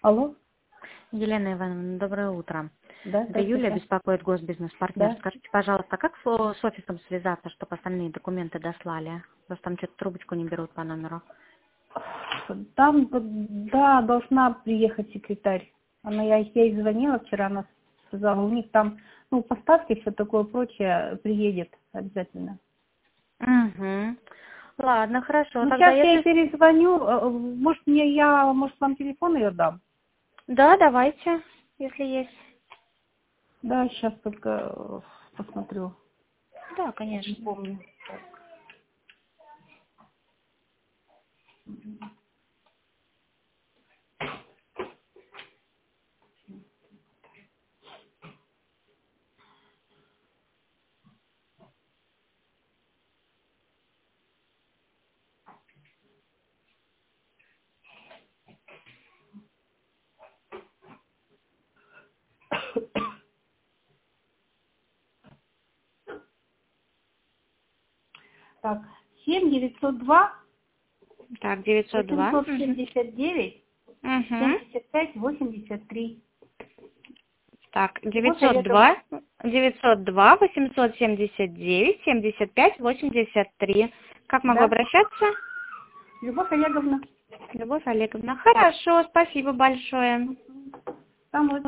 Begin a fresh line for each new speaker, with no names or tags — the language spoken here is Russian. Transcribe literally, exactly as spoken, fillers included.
Алло,
Елена Ивановна, доброе утро.
да,
Это Юлия,
здравствуйте.
беспокоит госбизнес-партнер.
Да.
Скажите, пожалуйста, как с о- с офисом связаться, чтобы остальные документы дослали? Просто там что-то трубочку не берут по номеру.
Там, да, должна приехать секретарь. Она, я ей звонила вчера, она сказала, у них там, ну, поставки, все такое прочее, приедет обязательно.
Угу. Ладно, хорошо.
Ну,
Тогда
сейчас я ей
если...
перезвоню, э, может, мне я, может, вам телефон ее дам?
Да, давайте, если есть.
Да, сейчас только э, посмотрю,
Да,
не
конечно.
помню. Так, семь девятьсот два
Так, девятьсот два.
восемьсот
Угу.
семьдесят девять
Угу.
семьдесят пять восемьдесят три.
Так,
Любовь
девятьсот
Олеговна.
два, девятьсот два, восемьсот семьдесят девять, семьдесят пять, восемьдесят три. Как могу
Да,
обращаться?
Любовь Олеговна.
Любовь Олеговна. Хорошо, спасибо большое.
Там вот